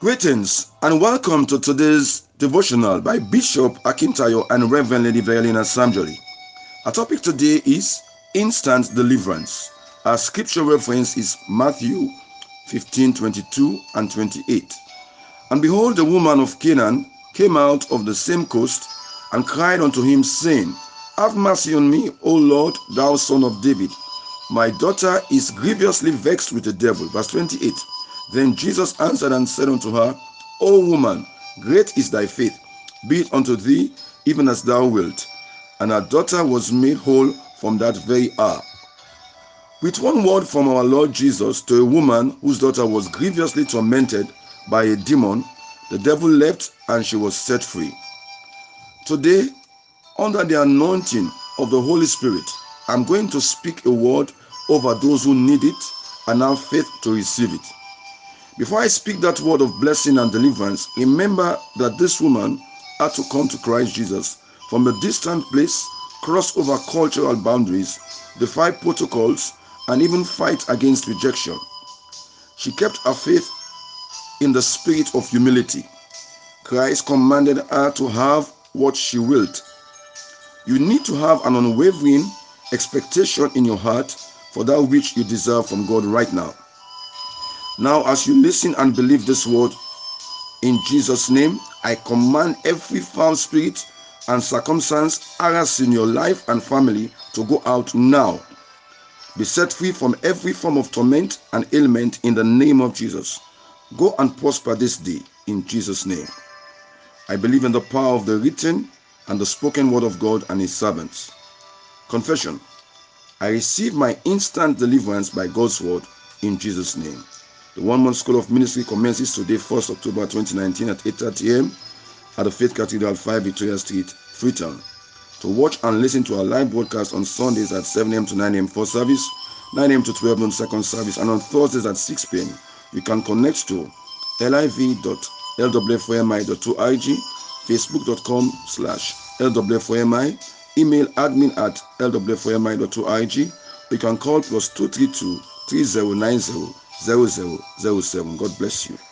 Greetings and welcome to today's devotional by Bishop Akintayo and Reverend Lady Violina Samjoli. Our topic today is instant deliverance. Our scripture reference is Matthew 15:22 and 28. And behold, the woman of Canaan came out of the same coast and cried unto him, saying, Have mercy on me, O Lord, thou son of David. My daughter is grievously vexed with the devil. Verse 28. Then Jesus answered and said unto her, O woman, great is thy faith. Be it unto thee even as thou wilt. And her daughter was made whole from that very hour. With one word from our Lord Jesus to a woman whose daughter was grievously tormented by a demon, the devil left and she was set free. Today, under the anointing of the Holy Spirit, I'm going to speak a word over those who need it and have faith to receive it. Before I speak that word of blessing and deliverance, remember that this woman had to come to Christ Jesus from a distant place, cross over cultural boundaries, defy protocols, and even fight against rejection. She kept her faith in the spirit of humility. Christ commanded her to have what she willed. You need to have an unwavering expectation in your heart for that which you deserve from God right now. Now, as you listen and believe this word, in Jesus' name, I command every foul spirit and circumstance harassing your life and family to go out now. Be set free from every form of torment and ailment in the name of Jesus. Go and prosper this day in Jesus' name. I believe in the power of the written and the spoken word of God and his servants. Confession. I receive my instant deliverance by God's word in Jesus' name. The one-month School of Ministry commences today, 1st October 2019 at 8:30 a.m. at the Faith Cathedral, 5 Victoria Street, Freetown. To watch and listen to our live broadcast on Sundays at 7 a.m. to 9 a.m. first service, 9 a.m. to 12 noon second service, and on Thursdays at 6 p.m. You can connect to liv.lwfomi.org, facebook.com/lwfomi, email admin@lwfomi.org. You can call +232 3090 0007. God bless you.